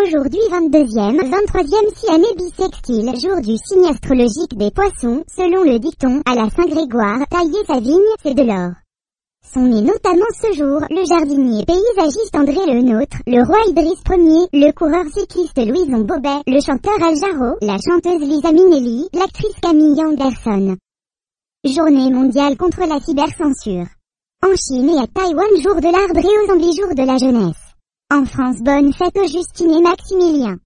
Aujourd'hui 22e, 23e année bissextile, jour du signe astrologique des poissons, selon le dicton, à la Saint-Grégoire, tailler sa vigne, c'est de l'or. Sont nés notamment ce jour, le jardinier paysagiste André Le Nôtre, le roi Idriss Ier, le coureur cycliste Louison Bobet, le chanteur Al Jarreau, la chanteuse Lisa Minnelli, l'actrice Camille Anderson. Journée mondiale contre la cybercensure. En Chine et à Taïwan, jour de l'arbre et aux Anglais, jour de la jeunesse. En France, bonne fête aux Justine et Maximilien.